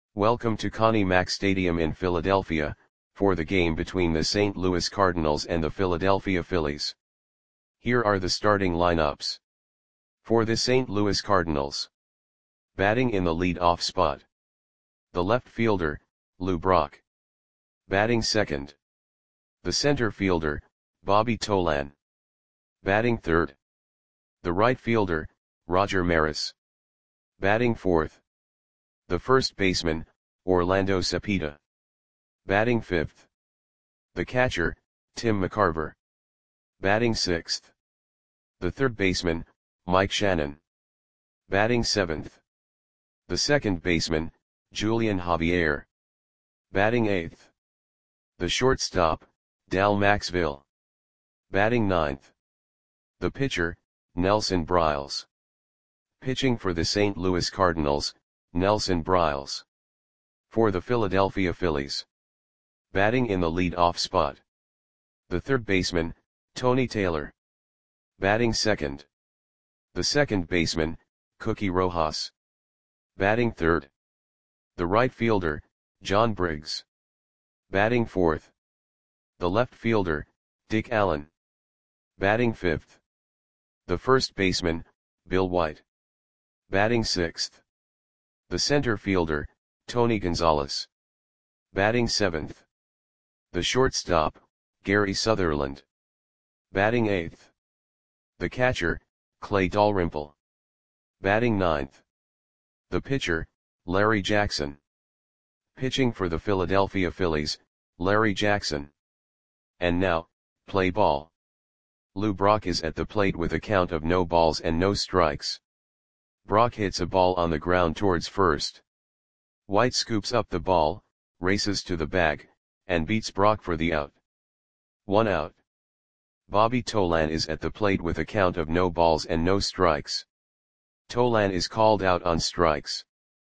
Welcome to Connie Mack Stadium in Philadelphia, for the game between the St. Louis Cardinals and the Philadelphia Phillies. Here are the starting lineups. For the St. Louis Cardinals. Batting in the lead-off spot. The left fielder, Lou Brock. Batting second. The center fielder, Bobby Tolan. Batting third. The right fielder, Roger Maris. Batting fourth. The first baseman, Orlando Cepeda. Batting fifth. The catcher, Tim McCarver. Batting sixth. The third baseman, Mike Shannon. Batting seventh. The second baseman, Julian Javier. Batting eighth. The shortstop, Dal Maxville. Batting ninth. The pitcher, Nelson Briles. Pitching for the St. Louis Cardinals, Nelson Briles. For the Philadelphia Phillies. Batting in the lead-off spot. The third baseman, Tony Taylor. Batting second. The second baseman, Cookie Rojas. Batting third. The right fielder, John Briggs. Batting fourth. The left fielder, Dick Allen. Batting fifth. The first baseman, Bill White. Batting sixth. The center fielder, Tony Gonzalez. Batting seventh. The shortstop, Gary Sutherland. Batting eighth. The catcher, Clay Dalrymple. Batting ninth. The pitcher, Larry Jackson. Pitching for the Philadelphia Phillies, Larry Jackson. And now, play ball. Lou Brock is at the plate with a count of no balls and no strikes. Brock hits a ball on the ground towards first. White scoops up the ball, races to the bag, and beats Brock for the out. 1 out. Bobby Tolan is at the plate with a count of no balls and no strikes. Tolan is called out on strikes.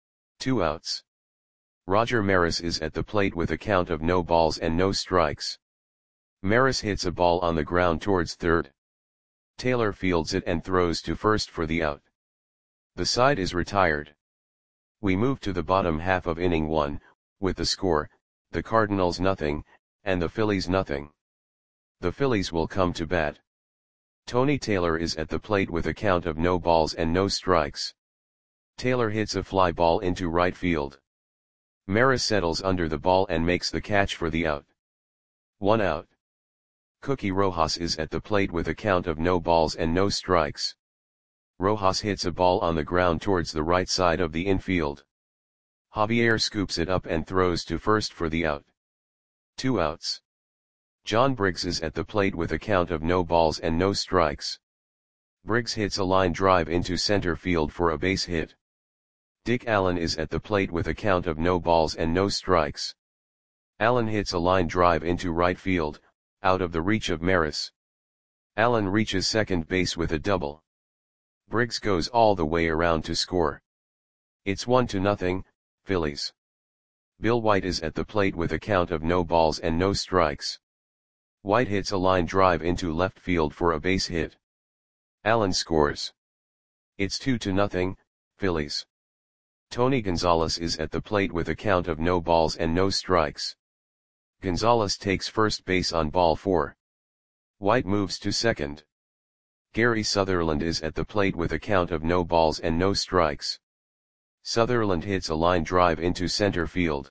2 outs. Roger Maris is at the plate with a count of no balls and no strikes. Maris hits a ball on the ground towards third. Taylor fields it and throws to first for the out. The side is retired. We move to the bottom half of inning 1, with the score, the Cardinals nothing, and the Phillies nothing. The Phillies will come to bat. Tony Taylor is at the plate with a count of no balls and no strikes. Taylor hits a fly ball into right field. Maris settles under the ball and makes the catch for the out. 1 out. Cookie Rojas is at the plate with a count of no balls and no strikes. Rojas hits a ball on the ground towards the right side of the infield. Javier scoops it up and throws to first for the out. 2 outs. John Briggs is at the plate with a count of no balls and no strikes. Briggs hits a line drive into center field for a base hit. Dick Allen is at the plate with a count of no balls and no strikes. Allen hits a line drive into right field, out of the reach of Maris. Allen reaches second base with a double. Briggs goes all the way around to score. It's 1-0, Phillies. Bill White is at the plate with a count of no balls and no strikes. White hits a line drive into left field for a base hit. Allen scores. It's 2-0, Phillies. Tony Gonzalez is at the plate with a count of no balls and no strikes. Gonzalez takes first base on ball 4. White moves to second. Gary Sutherland is at the plate with a count of no balls and no strikes. Sutherland hits a line drive into center field.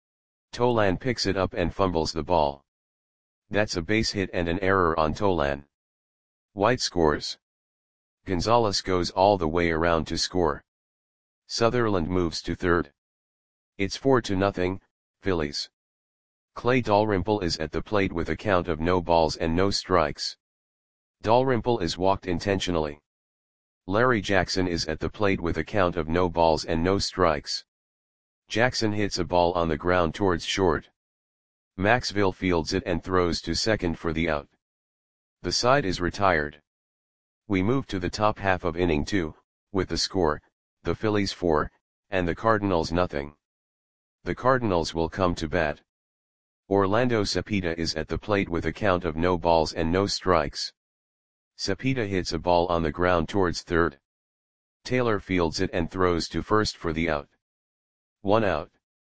Tolan picks it up and fumbles the ball. That's a base hit and an error on Tolan. White scores. Gonzalez goes all the way around to score. Sutherland moves to third. It's 4-0, Phillies. Clay Dalrymple is at the plate with a count of no balls and no strikes. Dalrymple is walked intentionally. Larry Jackson is at the plate with a count of no balls and no strikes. Jackson hits a ball on the ground towards short. Maxville fields it and throws to second for the out. The side is retired. We move to the top half of inning 2, with the score, the Phillies 4, and the Cardinals nothing. The Cardinals will come to bat. Orlando Cepeda is at the plate with a count of no balls and no strikes. Cepeda hits a ball on the ground towards third. Taylor fields it and throws to first for the out. 1 out.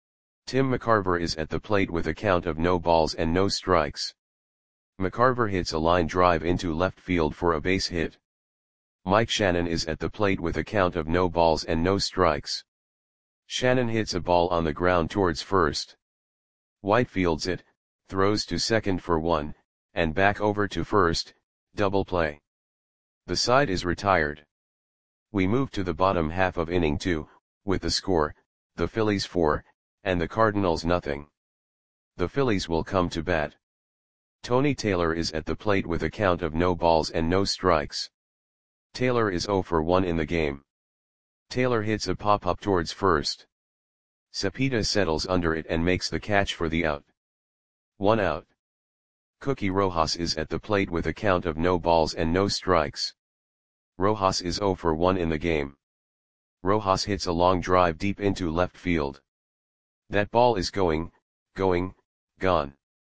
Tim McCarver is at the plate with a count of no balls and no strikes. McCarver hits a line drive into left field for a base hit. Mike Shannon is at the plate with a count of no balls and no strikes. Shannon hits a ball on the ground towards first. White fields it, throws to second for one, and back over to first, double play. The side is retired. We move to the bottom half of inning 2, with the score, the Phillies 4, and the Cardinals nothing. The Phillies will come to bat. Tony Taylor is at the plate with a count of no balls and no strikes. Taylor is 0 for 1 in the game. Taylor hits a pop-up towards first. Cepeda settles under it and makes the catch for the out. 1 out. Cookie Rojas is at the plate with a count of no balls and no strikes. Rojas is 0 for 1 in the game. Rojas hits a long drive deep into left field. That ball is going, gone.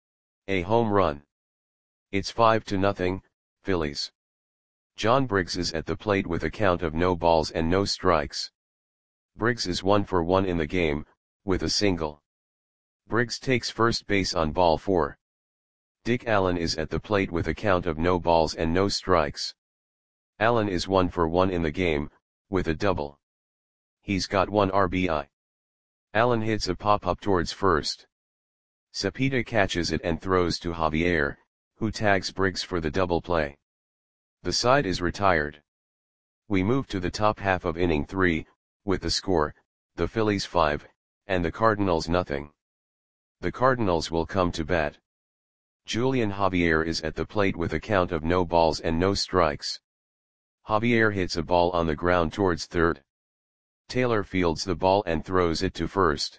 A home run. It's 5-0, Phillies. John Briggs is at the plate with a count of no balls and no strikes. Briggs is 1 for 1 in the game, with a single. Briggs takes first base on ball 4. Dick Allen is at the plate with a count of no balls and no strikes. Allen is 1 for 1 in the game, with a double. He's got 1 RBI. Allen hits a pop-up towards first. Cepeda catches it and throws to Javier, who tags Briggs for the double play. The side is retired. We move to the top half of inning 3, with the score, the Phillies 5, and the Cardinals nothing. The Cardinals will come to bat. Julian Javier is at the plate with a count of no balls and no strikes. Javier hits a ball on the ground towards third. Taylor fields the ball and throws it to first.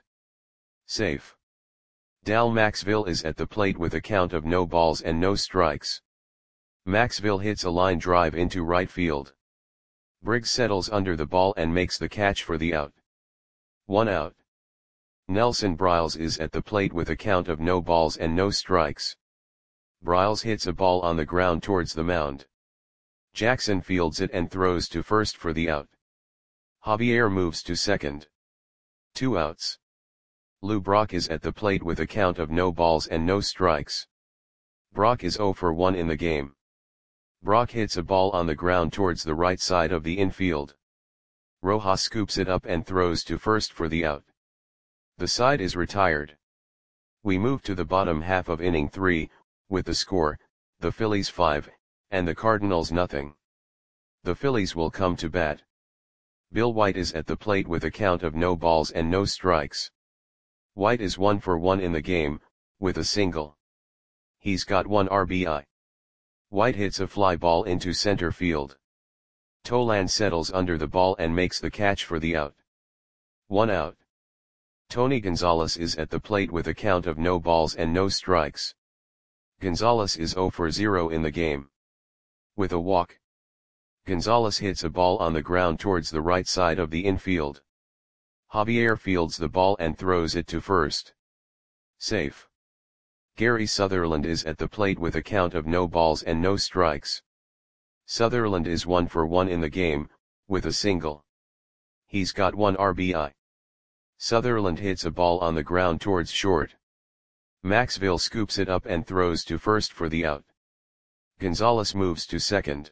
Safe. Dal Maxville is at the plate with a count of no balls and no strikes. Maxville hits a line drive into right field. Briggs settles under the ball and makes the catch for the out. 1 out. Nelson Briles is at the plate with a count of no balls and no strikes. Briles hits a ball on the ground towards the mound. Jackson fields it and throws to first for the out. Javier moves to second. 2 outs. Lou Brock is at the plate with a count of no balls and no strikes. Brock is 0 for 1 in the game. Brock hits a ball on the ground towards the right side of the infield. Rojas scoops it up and throws to first for the out. The side is retired. We move to the bottom half of inning 3, with the score, the Phillies 5, and the Cardinals nothing. The Phillies will come to bat. Bill White is at the plate with a count of no balls and no strikes. White is 1 for 1 in the game, with a single. He's got 1 RBI. White hits a fly ball into center field. Tolan settles under the ball and makes the catch for the out. 1 out. Tony Gonzalez is at the plate with a count of no balls and no strikes. Gonzalez is 0 for 0 in the game. With a walk. Gonzalez hits a ball on the ground towards the right side of the infield. Javier fields the ball and throws it to first. Safe. Gary Sutherland is at the plate with a count of no balls and no strikes. Sutherland is 1 for 1 in the game, with a single. He's got 1 RBI. Sutherland hits a ball on the ground towards short. Maxville scoops it up and throws to first for the out. Gonzalez moves to second.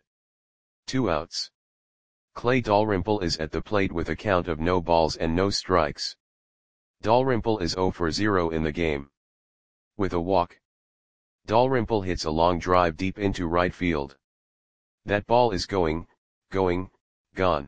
2 outs. Clay Dalrymple is at the plate with a count of no balls and no strikes. Dalrymple is 0 for 0 in the game. With a walk. Dalrymple hits a long drive deep into right field. That ball is going, gone.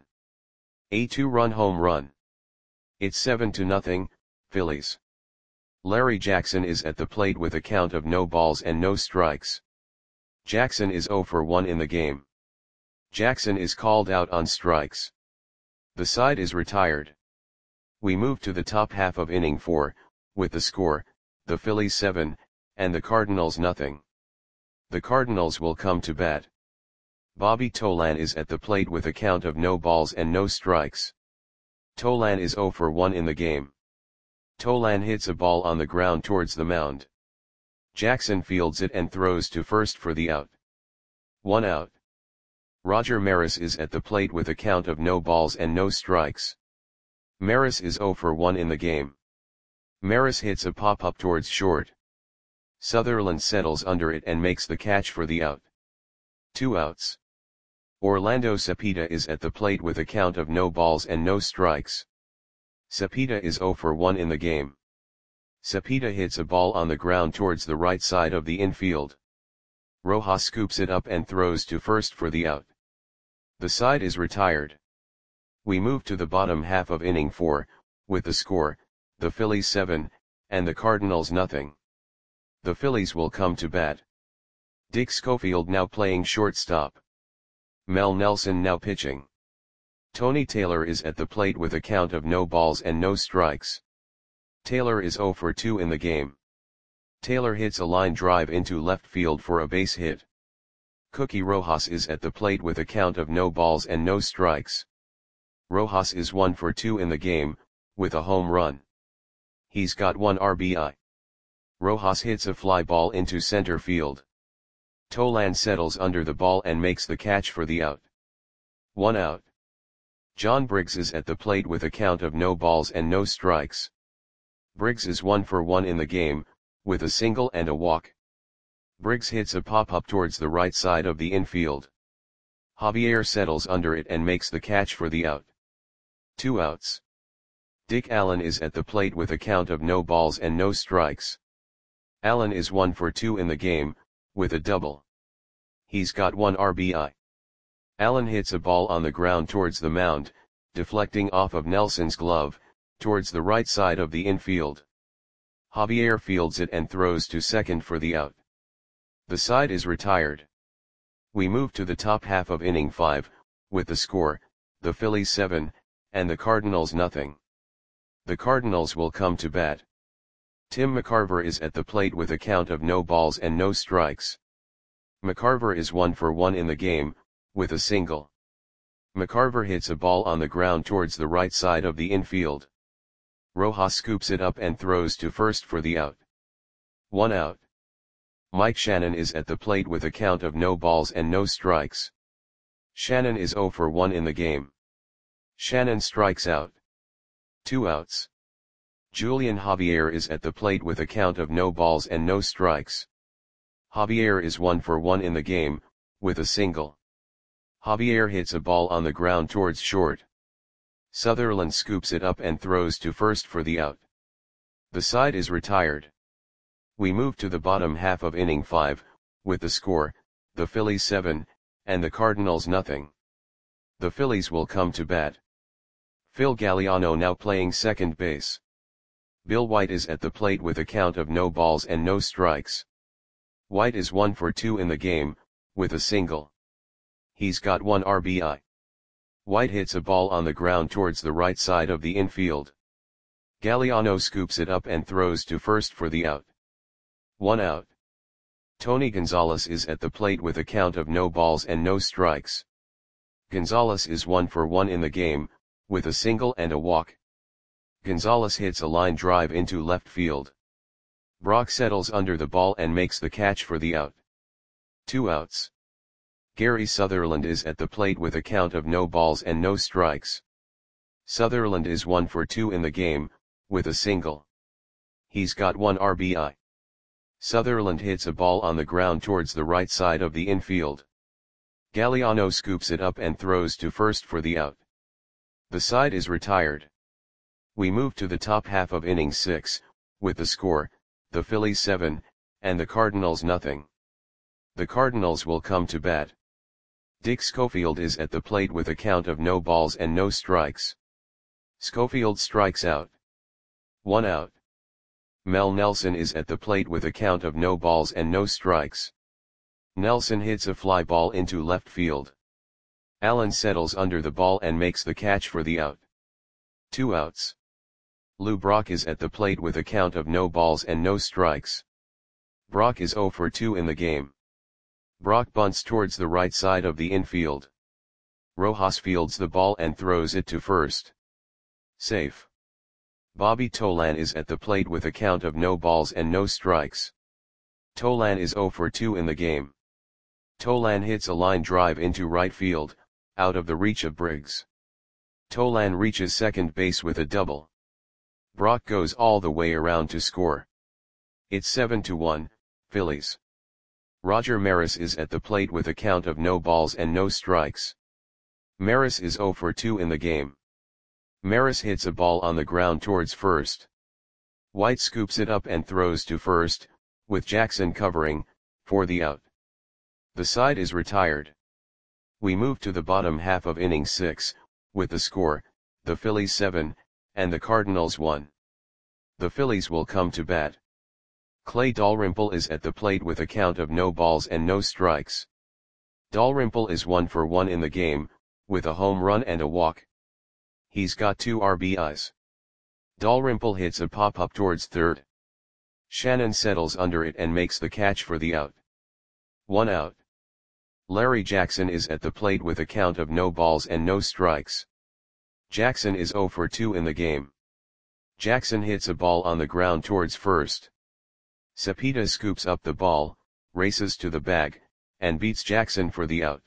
A 2-run home run. It's 7-0, Phillies. Larry Jackson is at the plate with a count of no balls and no strikes. Jackson is 0 for 1 in the game. Jackson is called out on strikes. The side is retired. We move to the top half of inning 4, with the score, the Phillies 7, and the Cardinals nothing. The Cardinals will come to bat. Bobby Tolan is at the plate with a count of no balls and no strikes. Tolan is 0 for 1 in the game. Tolan hits a ball on the ground towards the mound. Jackson fields it and throws to first for the out. 1 out. Roger Maris is at the plate with a count of no balls and no strikes. Maris is 0 for 1 in the game. Maris hits a pop-up towards short. Sutherland settles under it and makes the catch for the out. 2 outs. Orlando Cepeda is at the plate with a count of no balls and no strikes. Cepeda is 0 for 1 in the game. Cepeda hits a ball on the ground towards the right side of the infield. Rojas scoops it up and throws to first for the out. The side is retired. We move to the bottom half of inning 4, with the score, the Phillies 7, and the Cardinals nothing. The Phillies will come to bat. Dick Schofield now playing shortstop. Mel Nelson now pitching. Tony Taylor is at the plate with a count of no balls and no strikes. Taylor is 0 for 2 in the game. Taylor hits a line drive into left field for a base hit. Cookie Rojas is at the plate with a count of no balls and no strikes. Rojas is 1 for 2 in the game, with a home run. He's got 1 RBI. Rojas hits a fly ball into center field. Tolan settles under the ball and makes the catch for the out. 1 out. John Briggs is at the plate with a count of no balls and no strikes. Briggs is 1 for 1 in the game, with a single and a walk. Briggs hits a pop-up towards the right side of the infield. Javier settles under it and makes the catch for the out. 2 outs. Dick Allen is at the plate with a count of no balls and no strikes. Allen is 1 for 2 in the game, with a double. He's got 1 RBI. Allen hits a ball on the ground towards the mound, deflecting off of Nelson's glove, towards the right side of the infield. Javier fields it and throws to second for the out. The side is retired. We move to the top half of inning 5, with the score, the Phillies 7, and the Cardinals nothing. The Cardinals will come to bat. Tim McCarver is at the plate with a count of no balls and no strikes. McCarver is 1 for 1 in the game, with a single. McCarver hits a ball on the ground towards the right side of the infield. Rojas scoops it up and throws to first for the out. 1 out. Mike Shannon is at the plate with a count of no balls and no strikes. Shannon is 0 for 1 in the game. Shannon strikes out. 2 outs. Julian Javier is at the plate with a count of no balls and no strikes. Javier is 1 for 1 in the game, with a single. Javier hits a ball on the ground towards short. Sutherland scoops it up and throws to first for the out. The side is retired. We move to the bottom half of inning 5, with the score, the Phillies 7, and the Cardinals nothing. The Phillies will come to bat. Phil Galliano now playing second base. Bill White is at the plate with a count of no balls and no strikes. White is 1 for 2 in the game, with a single. He's got 1 RBI. White hits a ball on the ground towards the right side of the infield. Galliano scoops it up and throws to first for the out. 1 out. Tony Gonzalez is at the plate with a count of no balls and no strikes. Gonzalez is 1 for 1 in the game, with a single and a walk. Gonzalez hits a line drive into left field. Brock settles under the ball and makes the catch for the out. 2 outs. Gary Sutherland is at the plate with a count of no balls and no strikes. Sutherland is 1 for 2 in the game, with a single. He's got 1 RBI. Sutherland hits a ball on the ground towards the right side of the infield. Galliano scoops it up and throws to first for the out. The side is retired. We move to the top half of inning 6, with the score, the Phillies 7, and the Cardinals nothing. The Cardinals will come to bat. Dick Schofield is at the plate with a count of no balls and no strikes. Schofield strikes out. 1 out. Mel Nelson is at the plate with a count of no balls and no strikes. Nelson hits a fly ball into left field. Allen settles under the ball and makes the catch for the out. 2 outs. Lou Brock is at the plate with a count of no balls and no strikes. Brock is 0 for 2 in the game. Brock bunts towards the right side of the infield. Rojas fields the ball and throws it to first. Safe. Bobby Tolan is at the plate with a count of no balls and no strikes. Tolan is 0 for 2 in the game. Tolan hits a line drive into right field, out of the reach of Briggs. Tolan reaches second base with a double. Brock goes all the way around to score. It's 7-1, Phillies. Roger Maris is at the plate with a count of no balls and no strikes. Maris is 0 for 2 in the game. Maris hits a ball on the ground towards first. White scoops it up and throws to first, with Jackson covering, for the out. The side is retired. We move to the bottom half of inning 6, with the score, the Phillies 7, and the Cardinals 1. The Phillies will come to bat. Clay Dalrymple is at the plate with a count of no balls and no strikes. Dalrymple is 1 for 1 in the game, with a home run and a walk. He's got 2 RBIs. Dalrymple hits a pop-up towards third. Shannon settles under it and makes the catch for the out. 1 out. Larry Jackson is at the plate with a count of no balls and no strikes. Jackson is 0 for 2 in the game. Jackson hits a ball on the ground towards first. Cepeda scoops up the ball, races to the bag, and beats Jackson for the out.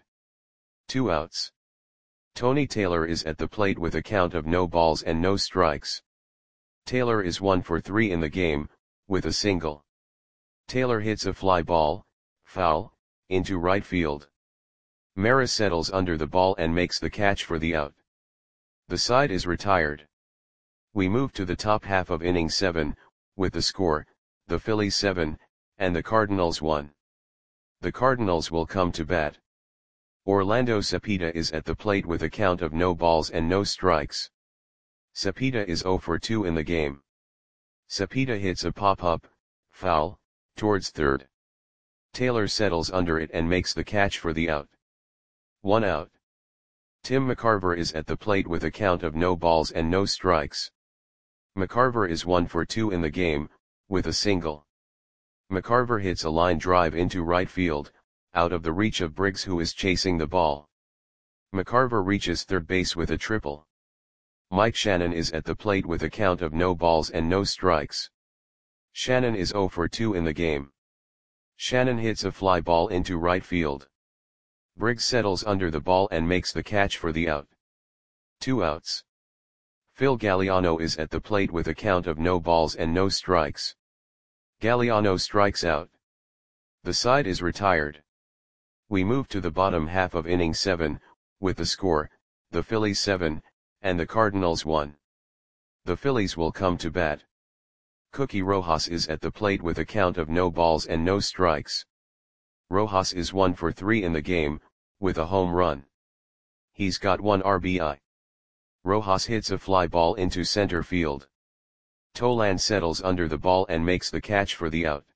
2 outs. Tony Taylor is at the plate with a count of no balls and no strikes. Taylor is 1 for 3 in the game, with a single. Taylor hits a fly ball, foul, into right field. Maris settles under the ball and makes the catch for the out. The side is retired. We move to the top half of inning 7, with the score, the Phillies 7, and the Cardinals 1. The Cardinals will come to bat. Orlando Cepeda is at the plate with a count of no balls and no strikes. Cepeda is 0 for 2 in the game. Cepeda hits a pop-up, foul, towards third. Taylor settles under it and makes the catch for the out. 1 out. Tim McCarver is at the plate with a count of no balls and no strikes. McCarver is 1 for 2 in the game, with a single. McCarver hits a line drive into right field, out of the reach of Briggs, who is chasing the ball. McCarver reaches third base with a triple. Mike Shannon is at the plate with a count of no balls and no strikes. Shannon is 0 for 2 in the game. Shannon hits a fly ball into right field. Briggs settles under the ball and makes the catch for the out. 2 outs. Phil Galliano is at the plate with a count of no balls and no strikes. Galliano strikes out. The side is retired. We move to the bottom half of inning 7, with the score, the Phillies 7, and the Cardinals 1. The Phillies will come to bat. Cookie Rojas is at the plate with a count of no balls and no strikes. Rojas is 1 for 3 in the game, with a home run. He's got 1 RBI. Rojas hits a fly ball into center field. Tolan settles under the ball and makes the catch for the out.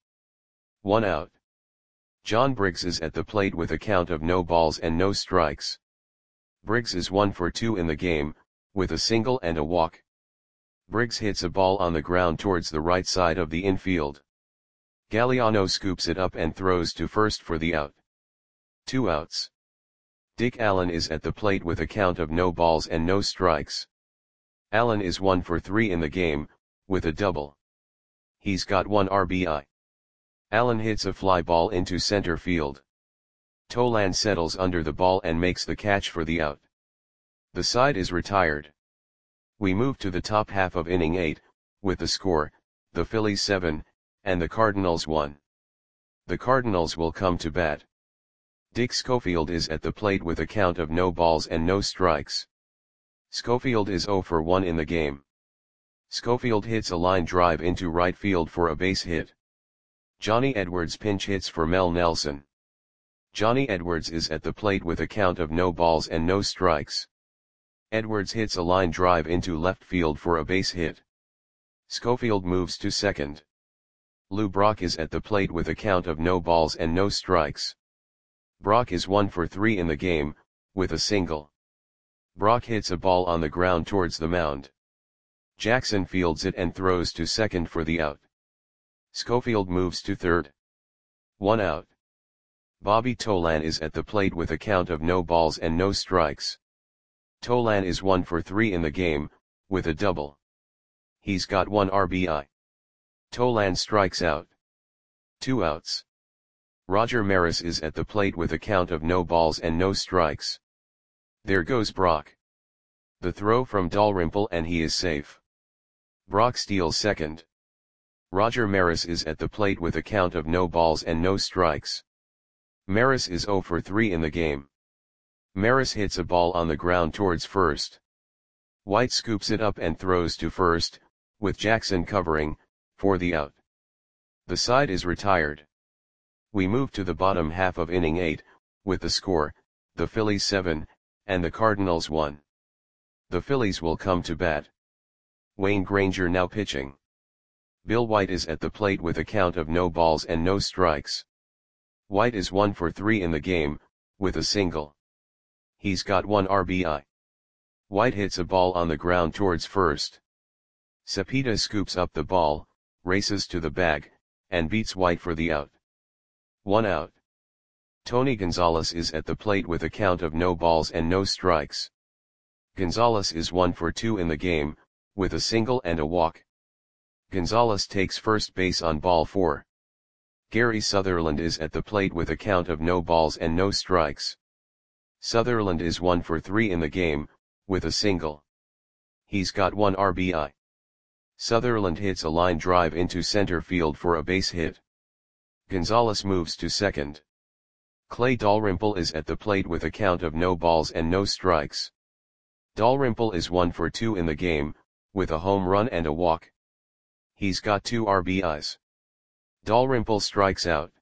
1 out. John Briggs is at the plate with a count of no balls and no strikes. Briggs is 1 for 2 in the game, with a single and a walk. Briggs hits a ball on the ground towards the right side of the infield. Galliano scoops it up and throws to first for the out. 2 outs. Dick Allen is at the plate with a count of no balls and no strikes. Allen is 1 for 3 in the game, with a double. He's got 1 RBI. Allen hits a fly ball into center field. Tolan settles under the ball and makes the catch for the out. The side is retired. We move to the top half of inning 8, with the score, the Phillies 7, and the Cardinals 1. The Cardinals will come to bat. Dick Schofield is at the plate with a count of no balls and no strikes. Schofield is 0 for 1 in the game. Schofield hits a line drive into right field for a base hit. Johnny Edwards pinch hits for Mel Nelson. Johnny Edwards is at the plate with a count of no balls and no strikes. Edwards hits a line drive into left field for a base hit. Schofield moves to second. Lou Brock is at the plate with a count of no balls and no strikes. Brock is 1 for 3 in the game, with a single. Brock hits a ball on the ground towards the mound. Jackson fields it and throws to second for the out. Schofield moves to third. 1 out. Bobby Tolan is at the plate with a count of no balls and no strikes. Tolan is 1 for 3 in the game, with a double. He's got 1 RBI. Tolan strikes out. 2 outs. Roger Maris is at the plate with a count of no balls and no strikes. There goes Brock. The throw from Dalrymple and he is safe. Brock steals second. Roger Maris is at the plate with a count of no balls and no strikes. Maris is 0 for 3 in the game. Maris hits a ball on the ground towards first. White scoops it up and throws to first, with Jackson covering, for the out. The side is retired. We move to the bottom half of inning 8, with the score, the Phillies 7, and the Cardinals 1. The Phillies will come to bat. Wayne Granger now pitching. Bill White is at the plate with a count of no balls and no strikes. White is 1 for 3 in the game, with a single. He's got 1 RBI. White hits a ball on the ground towards first. Cepeda scoops up the ball, races to the bag, and beats White for the out. 1 out. Tony Gonzalez is at the plate with a count of no balls and no strikes. Gonzalez is 1 for 2 in the game, with a single and a walk. Gonzalez takes first base on ball 4. Gary Sutherland is at the plate with a count of no balls and no strikes. Sutherland is 1 for 3 in the game, with a single. He's got 1 RBI. Sutherland hits a line drive into center field for a base hit. Gonzalez moves to second. Clay Dalrymple is at the plate with a count of no balls and no strikes. Dalrymple is 1 for 2 in the game, with a home run and a walk. He's got 2 RBIs. Dalrymple strikes out.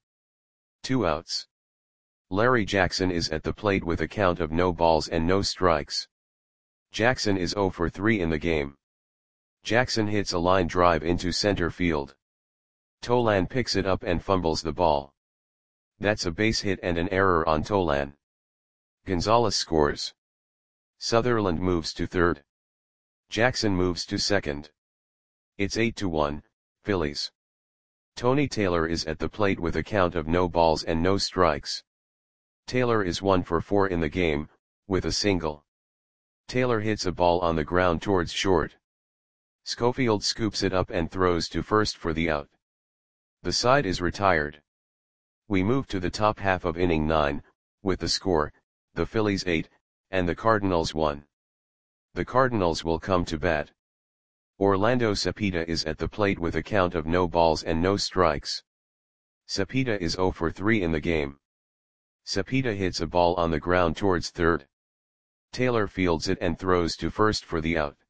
2 outs. Larry Jackson is at the plate with a count of no balls and no strikes. Jackson is 0 for 3 in the game. Jackson hits a line drive into center field. Tolan picks it up and fumbles the ball. That's a base hit and an error on Tolan. Gonzalez scores. Sutherland moves to third. Jackson moves to second. It's 8-1, Phillies. Tony Taylor is at the plate with a count of no balls and no strikes. Taylor is 1 for 4 in the game, with a single. Taylor hits a ball on the ground towards short. Schofield scoops it up and throws to first for the out. The side is retired. We move to the top half of inning 9, with the score, the Phillies 8, and the Cardinals 1. The Cardinals will come to bat. Orlando Cepeda is at the plate with a count of no balls and no strikes. Cepeda is 0 for 3 in the game. Cepeda hits a ball on the ground towards third. Taylor fields it and throws to first for the out.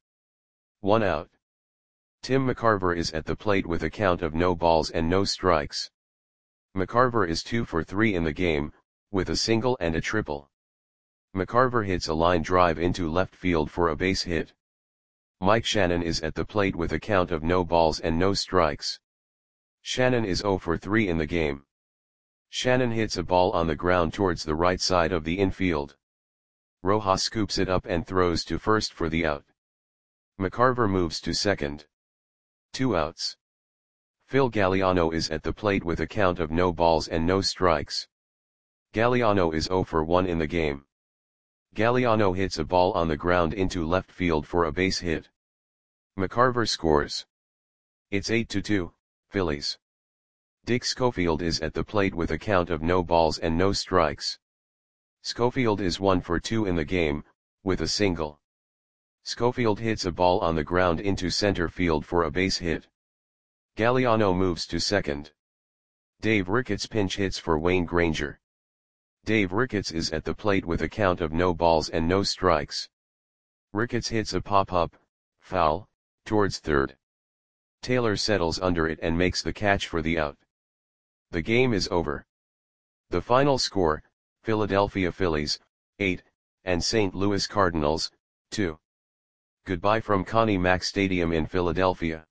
1 out. Tim McCarver is at the plate with a count of no balls and no strikes. McCarver is 2 for 3 in the game, with a single and a triple. McCarver hits a line drive into left field for a base hit. Mike Shannon is at the plate with a count of no balls and no strikes. Shannon is 0 for 3 in the game. Shannon hits a ball on the ground towards the right side of the infield. Rojas scoops it up and throws to first for the out. McCarver moves to second. 2 outs. Phil Galliano is at the plate with a count of no balls and no strikes. Galliano is 0 for 1 in the game. Galliano hits a ball on the ground into left field for a base hit. McCarver scores. It's 8-2, Phillies. Dick Schofield is at the plate with a count of no balls and no strikes. Schofield is 1 for 2 in the game, with a single. Schofield hits a ball on the ground into center field for a base hit. Galliano moves to second. Dave Ricketts pinch hits for Wayne Granger. Dave Ricketts is at the plate with a count of no balls and no strikes. Ricketts hits a pop-up, foul, towards third. Taylor settles under it and makes the catch for the out. The game is over. The final score, Philadelphia Phillies, 8, and St. Louis Cardinals, 2. Goodbye from Connie Mack Stadium in Philadelphia.